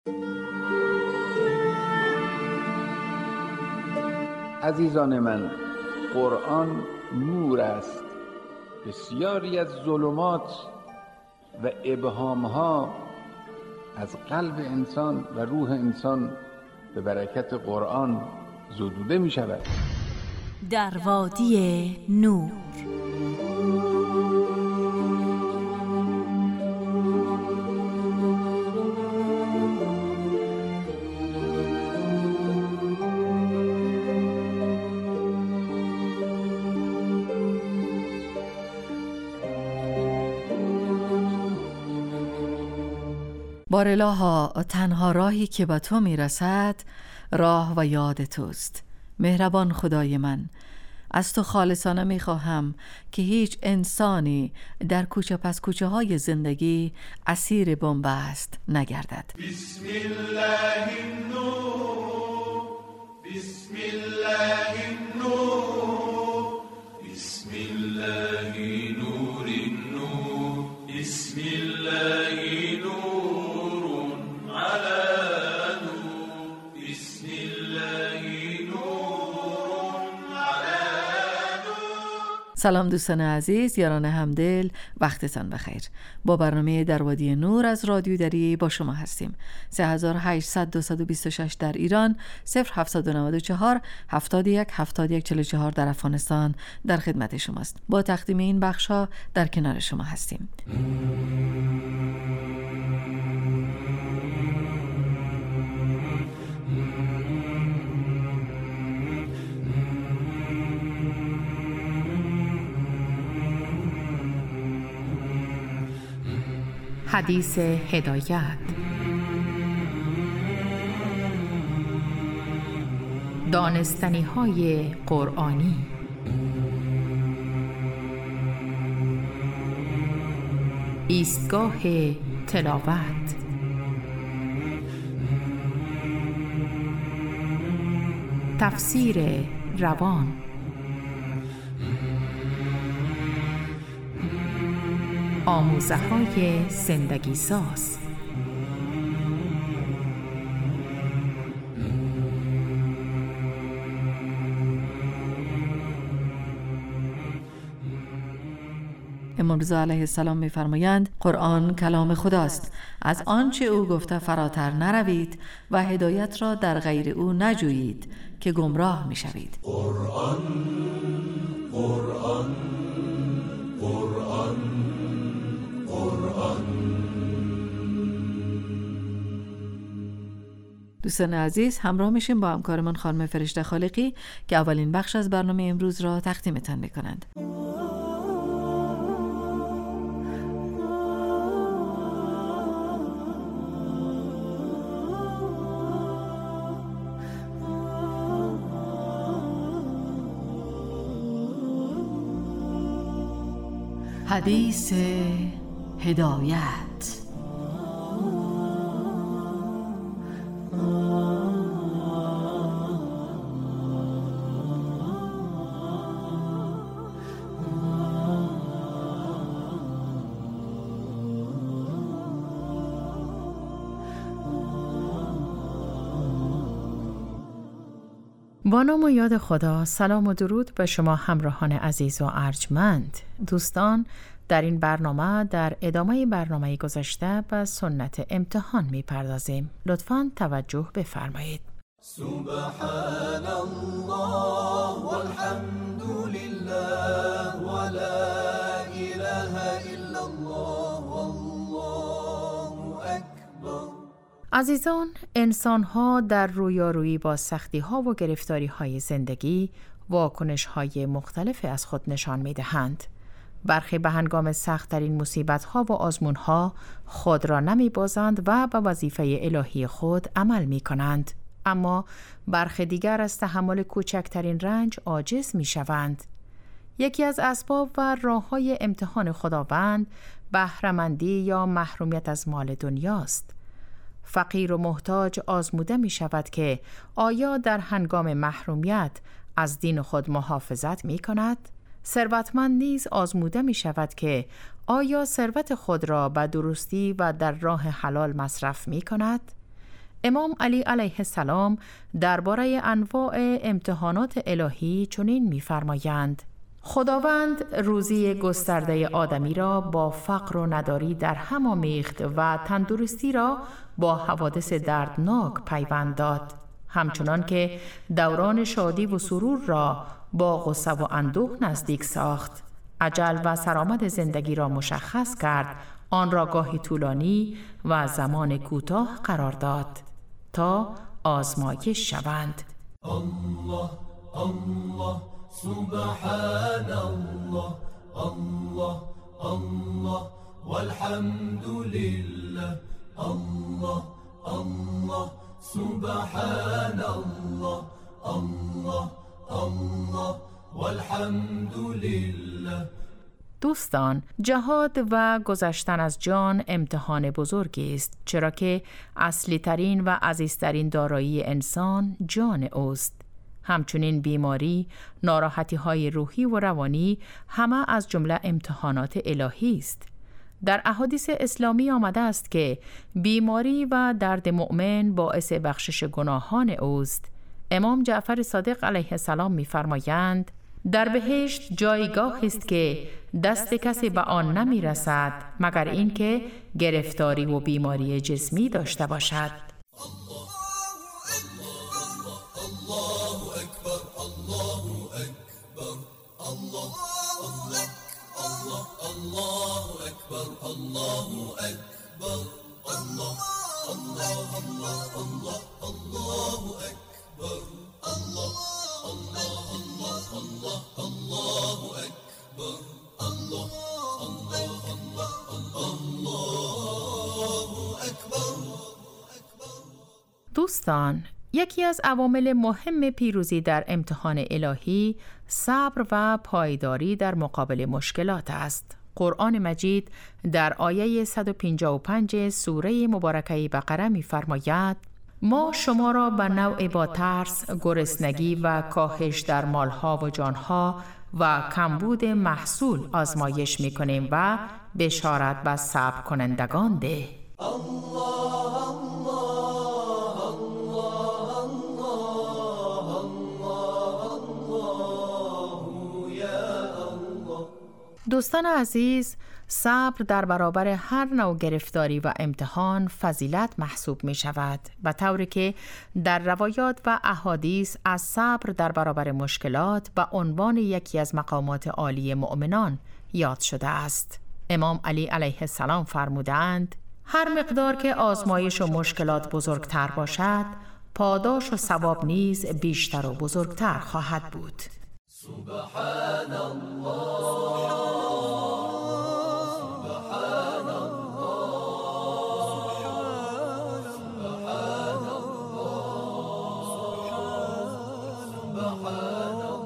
عزیزان من، قرآن نور است. بسیاری از ظلمات و ابهامها از قلب انسان و روح انسان به برکت قرآن زدوده می شود. در وادی نور. بارالها، تنها راهی که به تو میرسد راه و یاد توست. مهربان خدای من، از تو خالصانه میخواهم که هیچ انسانی در کوچه پس کوچه های زندگی اسیر بنبست نگردد. بسم الله النور، بسم الله النور، بسم الله نور النور، بسم الله نور على نور، بسم الله نور على نور. سلام دوستان عزیز، یاران همدل، وقتتان بخیر. با برنامه در وادی نور از رادیو دری با شما هستیم. 3800 در ایران، 0794 71 71 44 در افغانستان در خدمت شماست. با تقدیم این بخش‌ها در کنار شما هستیم. حدیث هدایت. دانستنی های قرآنی. ایستگاه تلاوت. تفسیر روان. آموزه‌های زندگی ساز. امام رضا علیه السلام می‌فرمایند قرآن کلام خداست. از آنچه او گفته فراتر نروید و هدایت را در غیر او نجویید که گمراه می‌شوید. قرآن قرآن قرآن قرآن. دوستان عزیز، همراه میشیم با همکارمان خانم فرشته خالقی که اولین بخش از برنامه امروز را تقدیمتان میکنند. حدیث هدایت. با نام و یاد خدا، سلام و درود به شما همراهان عزیز و ارجمند. دوستان، در این برنامه در ادامه برنامه گذشته به سنت امتحان می‌پردازیم. لطفاً توجه بفرمایید. سبحان الله والحمد لله ولا اله الا الله والله اکبر. عزیزان، انسان‌ها در رویارویی با سختی‌ها و گرفتاری‌های زندگی واکنش‌های مختلفی از خود نشان می‌دهند. برخی به هنگام سخت‌ترین مصیبت‌ها و آزمون‌ها خود را نمی‌بازند و به وظیفه الهی خود عمل می‌کنند، اما برخی دیگر از تحمل کوچکترین رنج عاجز می‌شوند. یکی از اسباب و راه‌های امتحان خداوند بهره‌مندی یا محرومیت از مال دنیاست. فقیر و محتاج آزموده می شود که آیا در هنگام محرومیت از دین خود محافظت می کند؟ ثروتمند نیز آزموده می شود که آیا ثروت خود را به درستی و در راه حلال مصرف می کند؟ امام علی علیه السلام درباره انواع امتحانات الهی چنین می‌فرمایند: خداوند روزی گسترده آدمی را با فقر و نداری در هم آمیخت و تندرستی را با حوادث دردناک پیوند داد، همچنان که دوران شادی و سرور را با غصه و اندوه نزدیک ساخت. اجل و سرآمد زندگی را مشخص کرد، آن را گاهی طولانی و زمان کوتاه قرار داد تا آزمایش شوند. الله الله سبحان الله الله الله والحمد لله الله الله سبحان الله الله الله والحمد لله. دوستان، جهاد و گذشتن از جان امتحان بزرگی است، چرا که اصلی ترین و عزیزترین دارایی انسان جان اوست. همچنین بیماری، ناراحتی های روحی و روانی همه از جمله امتحانات الهی است. در احادیث اسلامی آمده است که بیماری و درد مؤمن باعث بخشش گناهان اوست. امام جعفر صادق علیه السلام می‌فرمایند: در بهشت جایگاه است که دست کسی به آن نمی رسد مگر اینکه گرفتاری و بیماری جسمی داشته باشد. دوستان، یکی از عوامل مهم پیروزی در امتحان الهی صبر و پایداری در مقابل مشکلات است. قرآن مجید در آیه 155 سوره مبارکه بقره می‌فرماید: ما شما را به نوع با ترس، گرسنگی و کاهش در مالها و جانها و کمبود محصول آزمایش می‌کنیم و بشارت به صبر کنندگان ده. دوستان عزیز، صبر در برابر هر نوع گرفتاری و امتحان فضیلت محسوب می شود، به طوری که در روایات و احادیث از صبر در برابر مشکلات به عنوان یکی از مقامات عالی مؤمنان یاد شده است. امام علی علیه السلام فرمودند: هر مقدار که آزمایش و مشکلات بزرگتر باشد، پاداش و ثواب نیز بیشتر و بزرگتر خواهد بود. سبحان الله سبحان الله سبحان الله.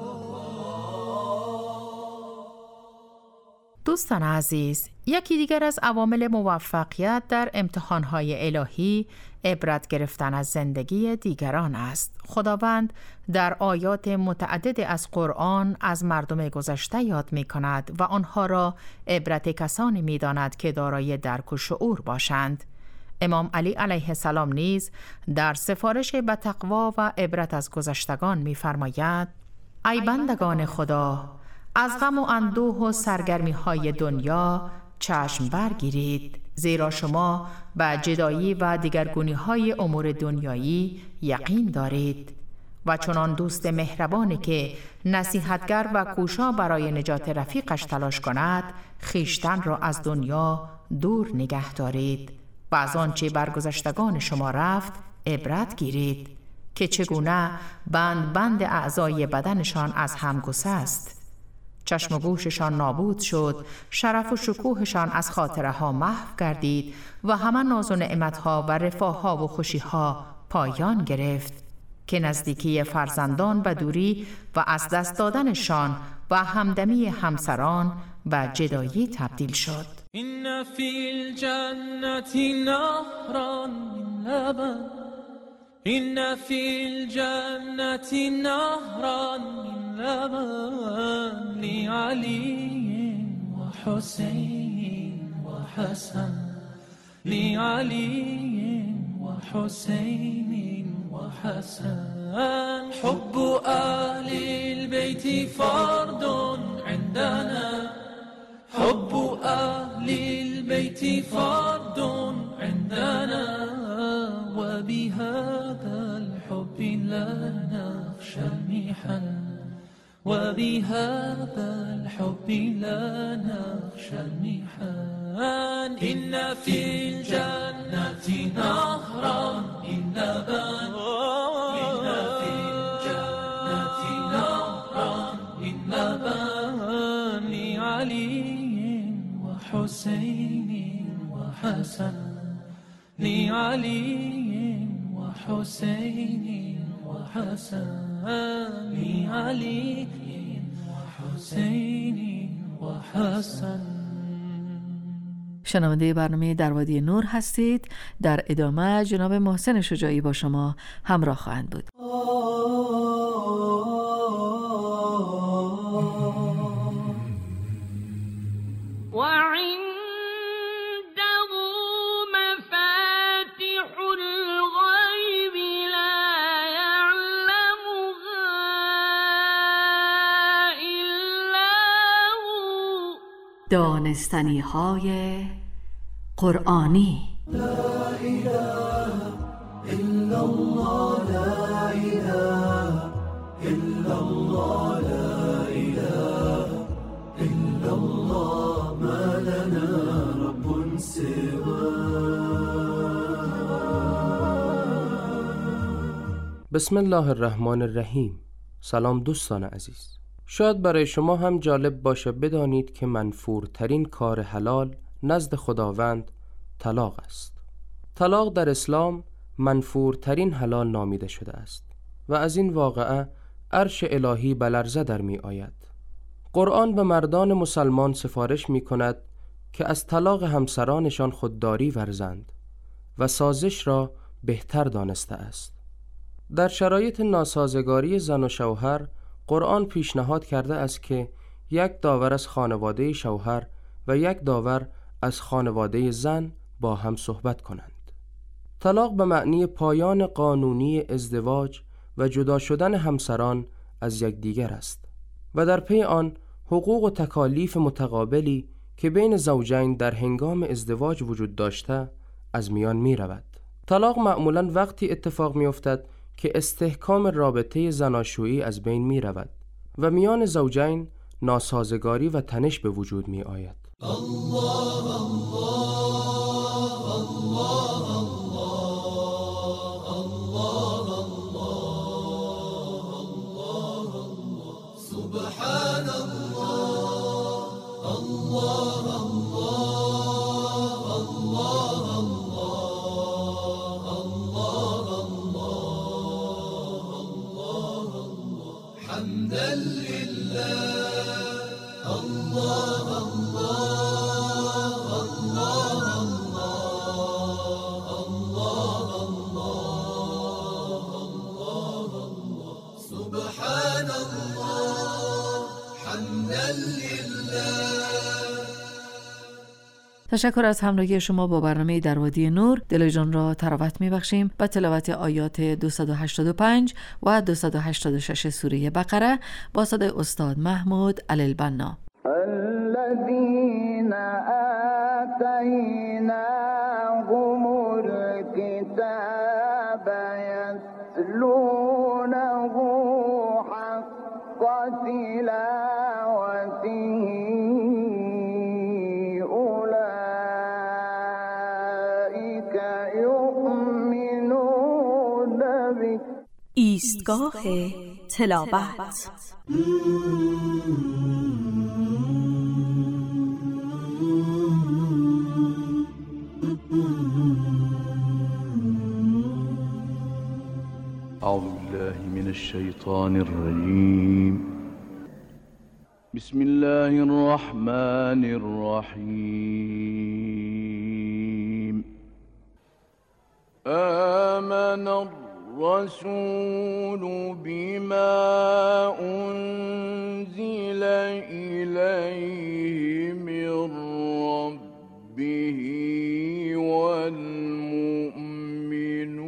دوستان عزیز، یکی دیگر از عوامل موفقیت در امتحانهای الهی عبرت گرفتن از زندگی دیگران است. خداوند در آیات متعدد از قرآن از مردم گذشته یاد می کند و آنها را عبرت کسانی می داند که دارای درک و شعور باشند. امام علی علیه السلام نیز در سفارش به تقوا و عبرت از گذشتگان می فرماید: ای بندگان خدا، از غم و اندوه و سرگرمی های دنیا چشم برگیرید، زیرا شما به جدایی و دیگرگونی های امور دنیایی یقین دارید و چنان دوست مهربانی که نصیحتگر و کوشا برای نجات رفیقش تلاش کند، خیشتن را از دنیا دور نگه دارید و از آنچه برگذشتگان شما رفت عبرت گیرید که چگونه بند اعضای بدنشان از هم گسست، چشم و گوششان نابود شد، شرف و شکوهشان از خاطره ها محو گردید و همه ناز و نعمتها و رفاه‌ها و خوشی‌ها پایان گرفت که نزدیکی فرزندان به دوری و از دست دادنشان و همدمی همسران به جدایی تبدیل شد. این فی الجنة نهرا من لبن این فی الجنة نهرا من لبن لعلی و حسین و حسن لعلی و وحسين وحسن حب أهل البيت فرض عندنا حب أهل البيت فرض عندنا وبهذا الحب لا نخشى المحن وبهذا الحب لا نخشى المحن إن في الجنة نهرا من لبن إن في الجنة نهرا من لبن لعلي وحسين وحسن لعلي وحسين وحسن لعلي وحسين وحسن. شنونده برنامه در وادی نور هستید. در ادامه جناب محسن شجاعی با شما همراه خواهند بود. دانستنی های قرآنی. لا اله الا الله لا اله الا الله لا اله الا الله ما لنا رب بسم الله الرحمن الرحیم. سلام دوستان عزیز. شاید برای شما هم جالب باشه بدانید که منفورترین کار حلال نزد خداوند طلاق است. طلاق در اسلام منفورترین حلال نامیده شده است و از این واقعه عرش الهی به لرزه در می آید. قرآن به مردان مسلمان سفارش می کند که از طلاق همسرانشان خودداری ورزند و سازش را بهتر دانسته است. در شرایط ناسازگاری زن و شوهر قرآن پیشنهاد کرده است که یک داور از خانواده شوهر و یک داور از خانواده زن با هم صحبت کنند. طلاق به معنی پایان قانونی ازدواج و جدا شدن همسران از یکدیگر است و در پی آن حقوق و تکالیف متقابلی که بین زوجین در هنگام ازدواج وجود داشته از میان می رود. طلاق معمولاً وقتی اتفاق می افتد که استحکام رابطه زناشویی از بین می رود و میان زوجین ناسازگاری و تنش به وجود می آید. الله الله الله الله الله الله سبحان الله الله حمدا لله الله الله الله الله الله سبحان الله حمدا لله. تشکر از همراهی شما با برنامه در وادی نور. دل جان را تراوت می‌بخشیم با تلاوت آیات 285 و 286 سوره بقره با صدای استاد محمود علی البنا. الذين آتيناهم الكتاب يتلونه حق تلاوته ایستگاه تلاوت. أعوذ بالله من الشيطان الرجيم. بسم الله الرحمن الرحيم. آمن الرسول بما أنزل إليه من ربه والمؤمنون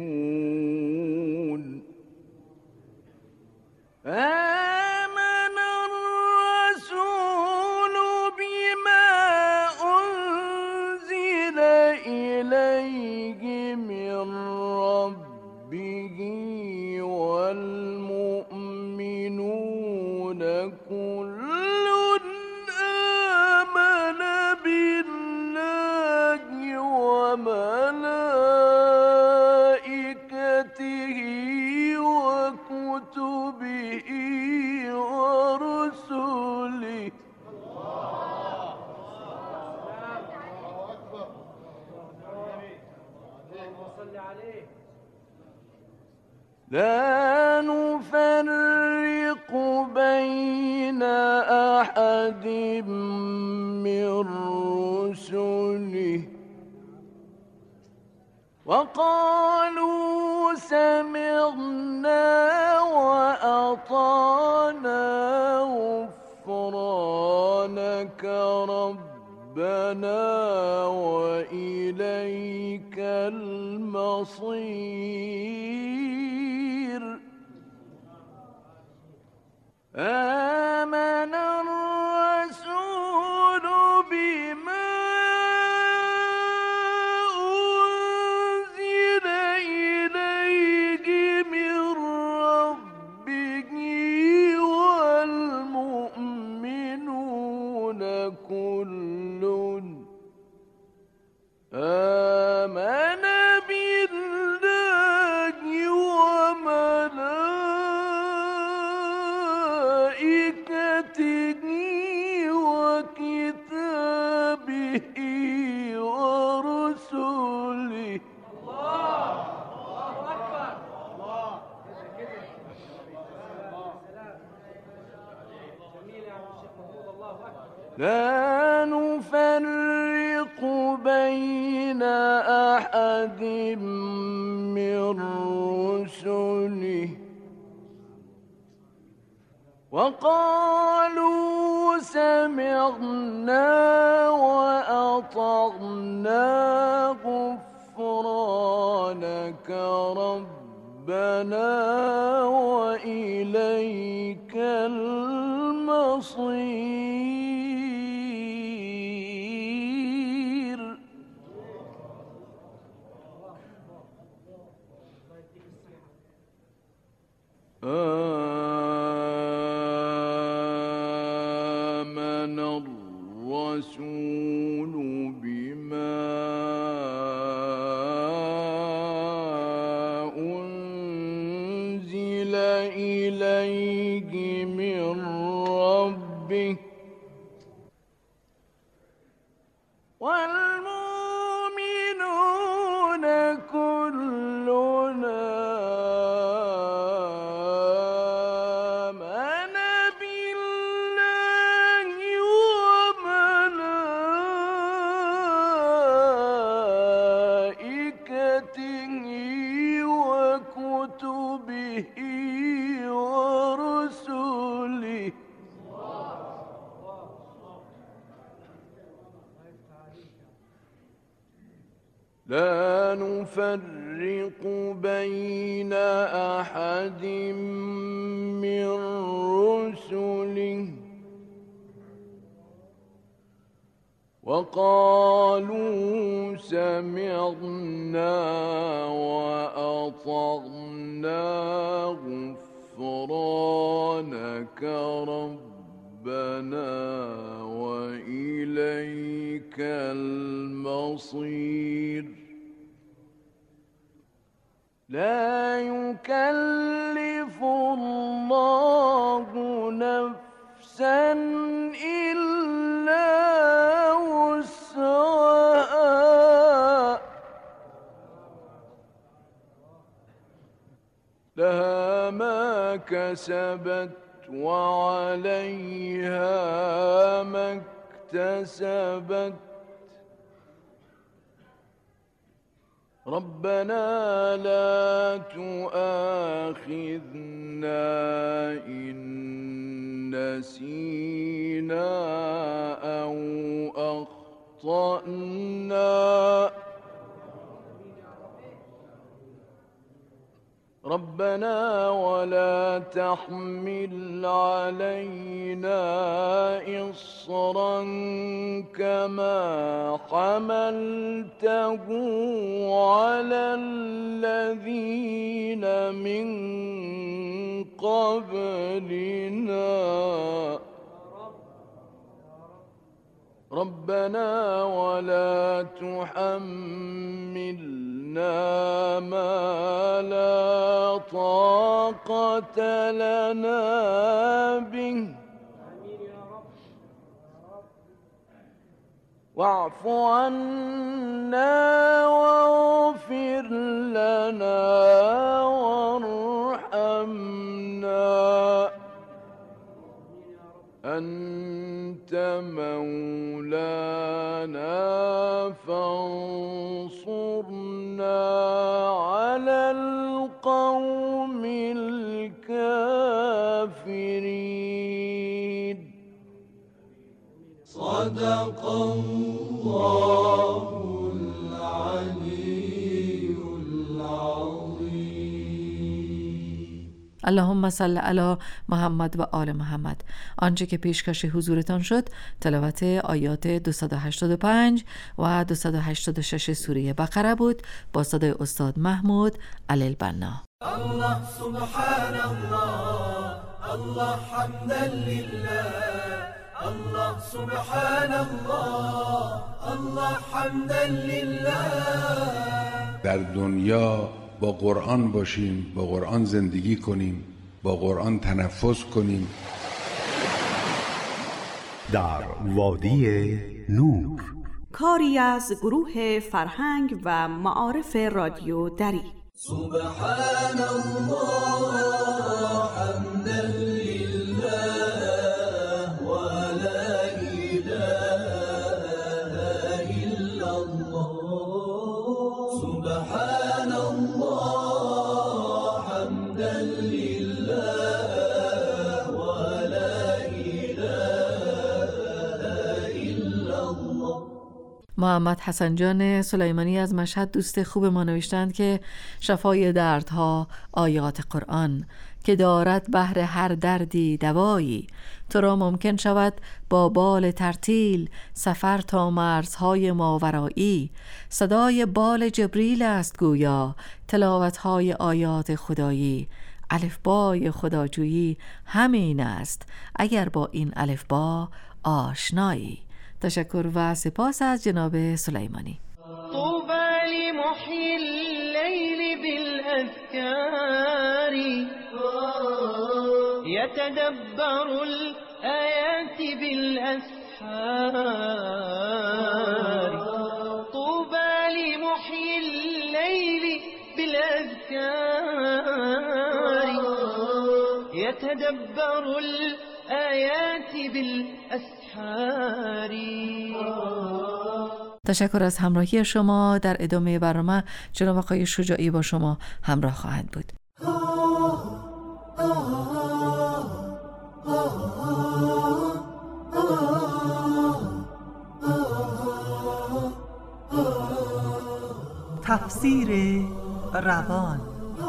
لا نفرق بين أحد من رسله وقالوا سمعنا وأطعنا غفرانك ربنا وإليك المصير آمن الرسول بما أنزل إليه من ربه والمؤمنون كل آمن بالله وملائكته وكتابه ورسله لا نفرق بين أحد من رسله وقالوا سمعنا وأطعنا غفرانك ربنا وإليك المصير آمن الرسول بما أنزل إليه من ربه والمؤمنون كلنا آمن بالله وملائكته وكتبه ورسله لا نفرق بين أحد من رسله وقالوا سمعنا وأطعنا غفرانك ربنا وإليك المصير لا يكلف الله نفسا إلا وسعها لها ما كسبت وعليها ما اكتسبت ربنا لا تؤاخذنا إن نسينا أو أخطأنا ربنا ولا تحمل علينا إصرا كما حملته على الذين من قبلنا ربنا ولا تحملنا ما لا طاقة لنا به واعف عنا واغفر لنا وارحمنا أنت مولانا فانصرنا على القوم الكافرين. صدق الله العلي العظيم. اللهم صل علی محمد و آل محمد. آنچه که پیشکش حضورتان شد تلاوت آیات 285 و 286 سوره بقره بود با صدای استاد محمود علی البنا. الله سبحان الله، الله حمدا لله، الله سبحان الله، الله حمدا لله. در دنیا با قرآن باشیم، با قرآن زندگی کنیم، با قرآن تنفس کنیم. در وادی نور، کاری از گروه فرهنگ و معارف رادیو دری. سبحان الله حمدا لله و لا اله الا الله. سبحان الله حمدا لله و لا اله الا الله. محمد حسن جان سلیمانی از مشهد دوست خوب ما نوشتند که شفای دردها آیات قرآن که دارد بهر هر دردی دوایی. تو را ممکن شود با بال ترتیل سفر تا مرزهای ماورایی. صدای بال جبریل است گویا تلاوتهای آیات خدایی. الفبای خداجویی همین است اگر با این الفبا آشنایی. تشکر و سپاس از جناب سلیمانی. طوبى لمحيي الليل بالأذكار يتدبر الآيات بالأسحار. طوبى لمحيي الليل بالأذكار يتدبر الآيات بالأسحار. تشکر از همراهی شما. در ادامه برنامه جناب آقای شجاعی با شما همراه خواهند بود. تفسیر روان.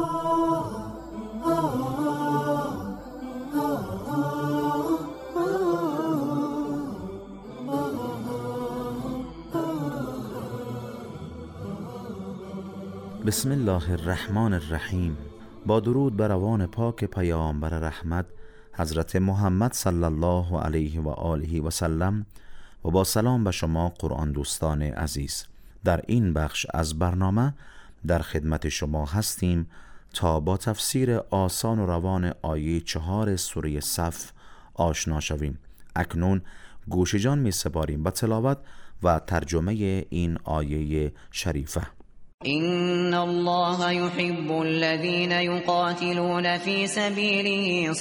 بسم الله الرحمن الرحیم. با درود بر روان پاک پیامبر رحمت حضرت محمد صلی الله علیه و آله و سلم و با سلام به شما قرآن دوستان عزیز. در این بخش از برنامه در خدمت شما هستیم تا با تفسیر آسان و روان آیه 4 سوره صف آشنا شویم. اکنون گوش جان می سپاریم به تلاوت و ترجمه این آیه شریفه. إن الله يحب الذين يقاتلون في سبيله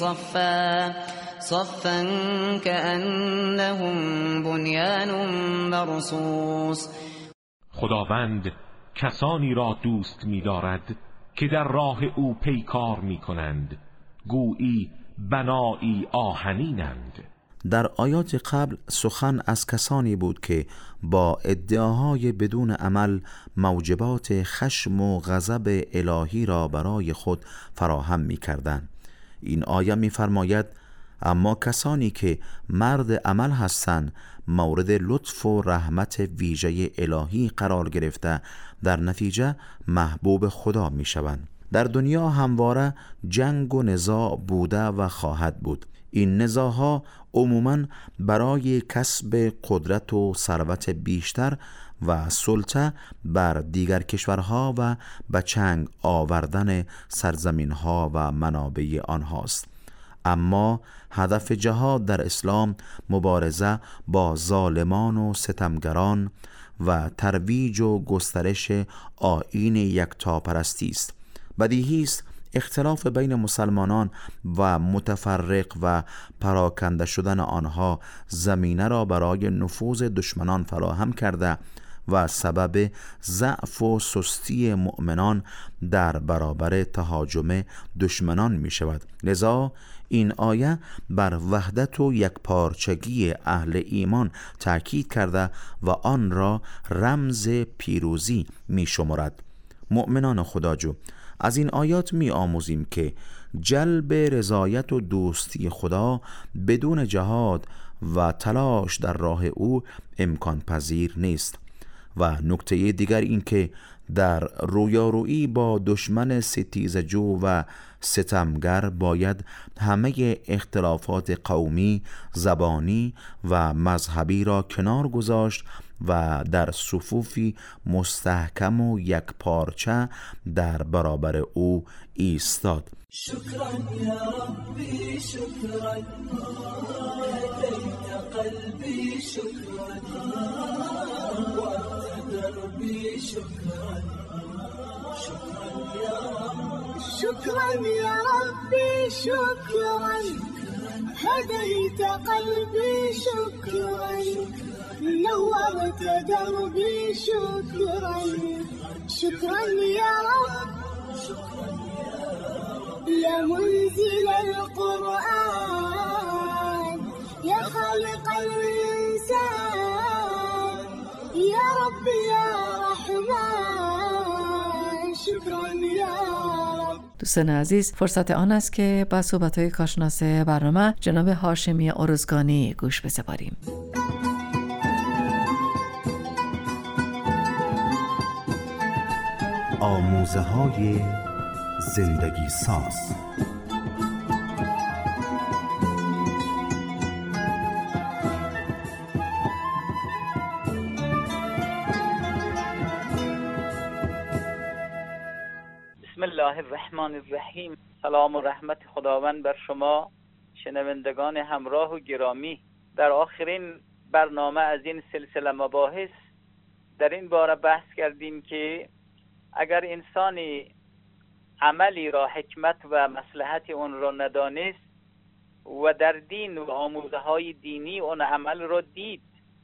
صفا كأنهم بنيان مرصوص. خداوند کسانی را دوست می‌دارد که در راه او پیکار می‌کنند گویی بنایی آهنینند. در آیات قبل سخن از کسانی بود که با ادعاهای بدون عمل موجبات خشم و غضب الهی را برای خود فراهم می کردند. این آیه می فرماید اما کسانی که مرد عمل هستند مورد لطف و رحمت ویژه الهی قرار گرفته در نتیجه محبوب خدا می شوند. در دنیا همواره جنگ و نزاع بوده و خواهد بود. این نزاعها عموماً برای کسب قدرت و ثروت بیشتر و سلطه بر دیگر کشورها و به چنگ آوردن سرزمینها و منابع آنهاست. اما هدف جهاد در اسلام مبارزه با ظالمان و ستمگران و ترویج و گسترش آیین یکتاپرستی است. بدیهی است اختلاف بین مسلمانان و متفرق و پراکنده شدن آنها زمینه را برای نفوذ دشمنان فراهم کرده و سبب ضعف و سستی مؤمنان در برابر تهاجم دشمنان می شود. لذا این آیه بر وحدت و یکپارچگی اهل ایمان تأکید کرده و آن را رمز پیروزی می شمارد. مؤمنان خداجو، از این آیات می آموزیم که جلب رضایت و دوستی خدا بدون جهاد و تلاش در راه او امکان پذیر نیست. و نکته دیگر این که در رویارویی با دشمن ستیزجو و ستمگر باید همه اختلافات قومی، زبانی و مذهبی را کنار گذاشت و در صفوفی مستحکم و یکپارچه در برابر او ایستاد. شکرا یا ربی شکرا هدیت قلبی شکرا دربي شكرا شكرا يا رب شكرا يا ربي شكرا هديت قلبي شكرا نورت دربي شكرا شكرا يا رب يا منزل القرآن يا خالق الإنسان يا رب يا رحمن شكرا يا رب. دوستان عزیز، فرصت آن است که با صحبت‌های کارشناس برنامه جناب هاشمی ارزگانی گوش بسپاریم. آموزه‌های زندگی ساز. بسم الله الرحمن الرحیم. سلام و رحمت خداوند بر شما شنوندگان همراه و گرامی. در آخرین برنامه از این سلسله مباحث در این باره بحث کردیم که اگر انسانی عملی را حکمت و مصلحت اون را ندانست و در دین و آموزه‌های دینی اون عمل را دید،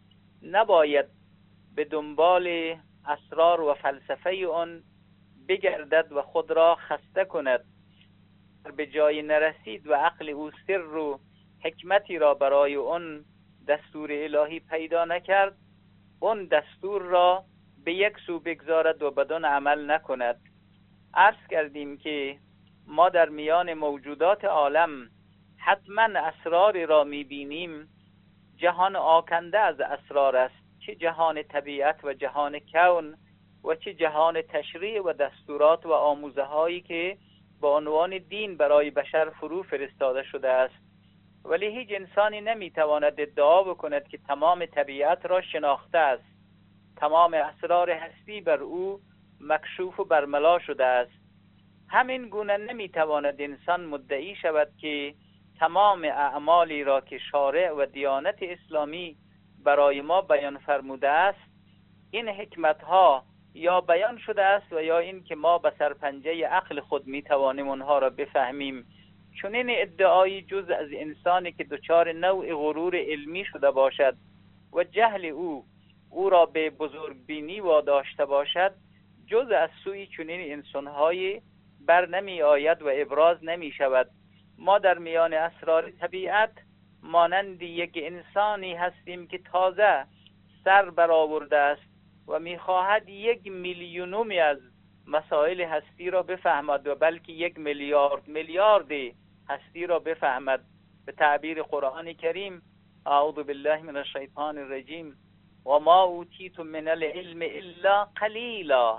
نباید به دنبال اسرار و فلسفه اون بگردد و خود را خسته کند. به جای نرسید و عقل او سر و حکمتی را برای اون دستور الهی پیدا نکرد، اون دستور را به یک سو بگذارد و بدون عمل نکند. عرض کردیم که ما در میان موجودات عالم حتما اسراری را میبینیم. جهان آکنده از اسرار است، چه جهان طبیعت و جهان کون و چه جهان تشریع و دستورات و آموزه هایی که با عنوان دین برای بشر فرو فرستاده شده است. ولی هیچ انسانی نمیتواند ادعا بکند که تمام طبیعت را شناخته است. تمام اسرار هستی بر او مکشوف و برملا شده است. همین گونه نمیتواند انسان مدعی شود که تمام اعمالی را که شارع و دیانت اسلامی برای ما بیان فرموده است، این حکمت ها یا بیان شده است و یا این که ما به سرپنجه عقل خود میتوانیم اونها را بفهمیم. چون این ادعای جز از انسانی که دچار نوع غرور علمی شده باشد و جهل او را به بزرگبینی واداشته باشد، جز از سوی چنین انسان‌های بر نمی آید و ابراز نمی شود. ما در میان اسرار طبیعت مانند یک انسانی هستیم که تازه سر برآورده است و می‌خواهد 1 میلیونمی از مسائل هستی را بفهمد و بلکه 1 میلیارد هستی را بفهمد. به تعبیر قرآن کریم: اعوذ بالله من الشیطان الرجیم و ما اوتیتم من العلم الا قلیلا.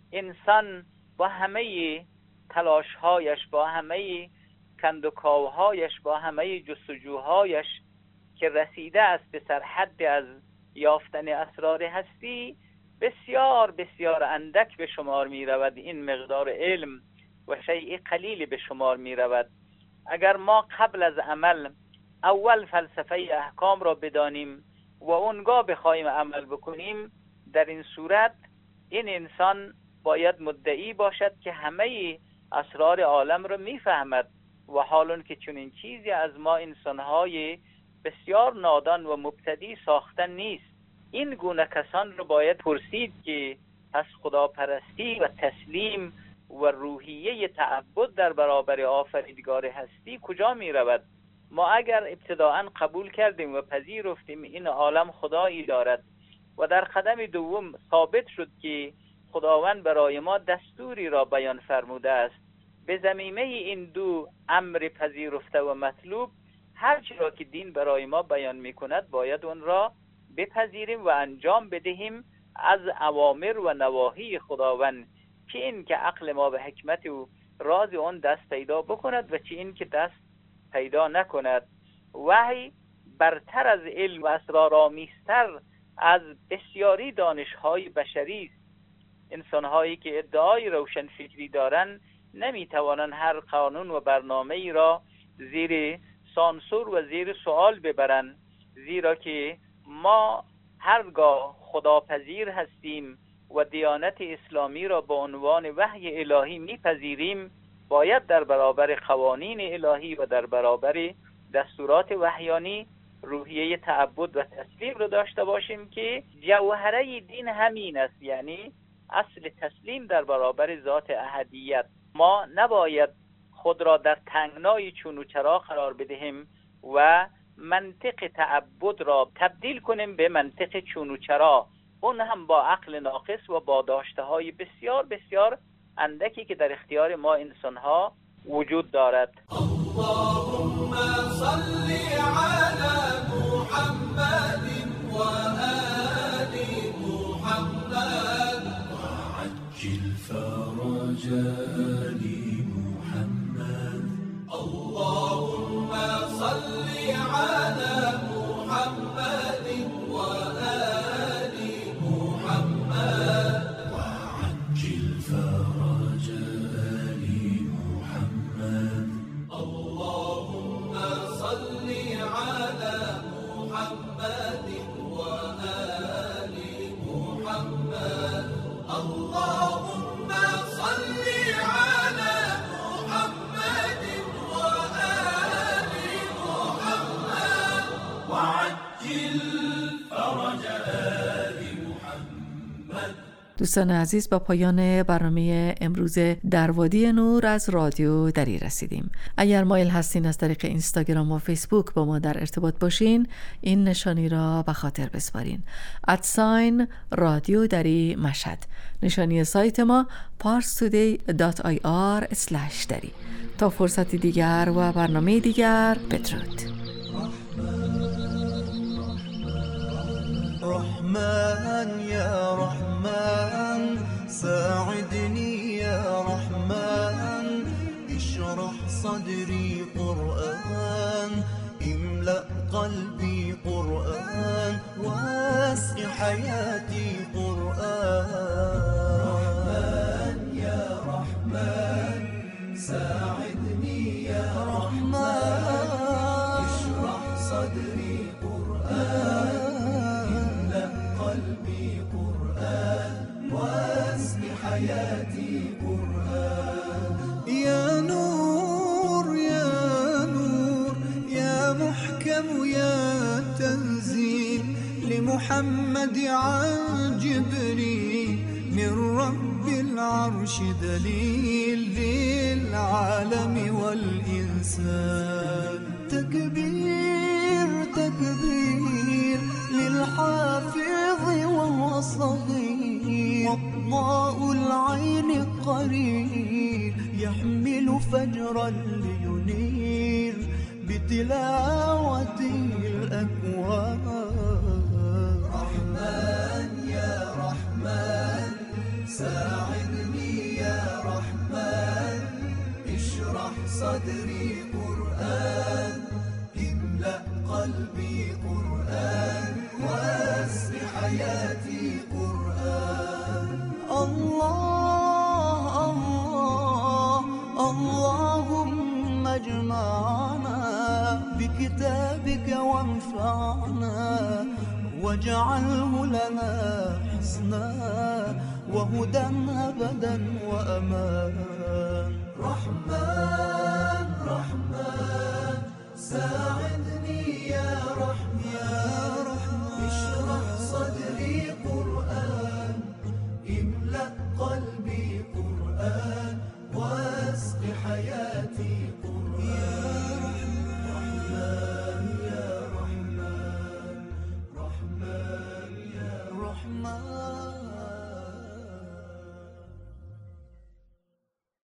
انسان با همه تلاش‌هایش، با همه کندوکاوهایش، با همه جستجوهایش که رسیده است به سرحد از یافتن اسرار هستی، بسیار بسیار اندک به شمار می رود. این مقدار علم و شیء قلیل به شمار می رود. اگر ما قبل از عمل اول فلسفه احکام را بدانیم و اونگاه بخوایم عمل بکنیم، در این صورت این انسان باید مدعی باشد که همه اسرار عالم رو میفهمد و حالون که چنین چیزی از ما انسانهای بسیار نادان و مبتدی ساختن نیست. این گونه کسان رو باید پرسید که پس خداپرستی و تسلیم و روحیه تعبد در برابر آفریدگار هستی کجا می رود؟ ما اگر ابتداعاً قبول کردیم و پذیرفتیم این عالم خدایی دارد و در قدم دوم ثابت شد که خداوند برای ما دستوری را بیان فرموده است، به ضمیمه این دو امر پذیرفته و مطلوب هر چی را که دین برای ما بیان می کند باید اون را بپذیریم و انجام بدهیم از اوامر و نواهی خداوند، چه این که عقل ما به حکمت و راز اون دست پیدا بکند و چه این که دست پیدا نکند. وحی برتر از علم و اسرارآمیزتر از بسیاری دانش‌های بشری است. انسان‌هایی که ادعای روشنفکری دارند نمی‌توانند هر قانون و برنامه‌ای را زیر سانسور و زیر سوال ببرند، زیرا که ما هرگاه خداپذیر هستیم و دیانت اسلامی را به عنوان وحی الهی میپذیریم، باید در برابر قوانین الهی و در برابر دستورات وحیانی روحیه تعبد و تسلیم رو داشته باشیم که جوهره دین همین است، یعنی اصل تسلیم در برابر ذات احدیت. ما نباید خود را در تنگنای چون و چرا قرار بدهیم و منطق تعبد را تبدیل کنیم به منطق چون و چرا، اون هم با عقل ناقص و با داشته‌های بسیار بسیار اندکی که در اختیار ما انسان‌ها وجود دارد. اللهم صل علی محمد و آل محمد وعجل فرج آل محمد. اللهم صل علی محمد و آل محمد وعجل فرج آل محمد. اللهم صل على محمد وآل محمد. اللهم صل على محمد وآل محمد وعجل فرج آل محمد. دوستان عزیز، با پایان برنامه امروز در وادی نور از رادیو دری رسیدیم. اگر مایل هستین از طریق اینستاگرام و فیسبوک با ما در ارتباط باشین، این نشانی را به خاطر بسپارین: @رادیو دری مشهد. نشانی سایت ما parstoday.ir/dari. تا فرصتی دیگر و برنامه دیگر، بدرود. رحمن يا رحمن ساعدني يا رحمن اشرح صدري قرآن املأ قلبي قرآن واسع حياتي قرآن. رحمن يا رحمن ساعدني يا رحمن اشرح صدري قرآن قلبي قرآن واسم حياتي قرآن. يا نور يا نور يا محكم يا تنزيل لمحمد عن جبريل من رب العرش دليل للعالم والإنسان. تكبير تكبير للحافظ وهو صغير وضاء العين قرير يحمل فجرا لينير بتلاوته الأكوان. رحمن يا رحمن ساعدني يا رحمن اشرح صدري قرآن املأ قلبي قرآن واسع حياتي قرآن. الله الله اللهم اجمعنا بكتابك وانفعنا واجعله لنا حسنا وهدى أبدا وأمان. رحمن رحمن ساعدني يا رحمن اشرح صدري قرآن املأ قلبي قرآن واسق حياتي